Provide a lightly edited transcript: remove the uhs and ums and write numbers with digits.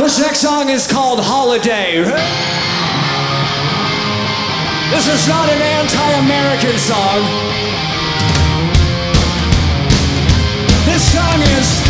This next song is called Holiday. This is not an anti-American song. This song is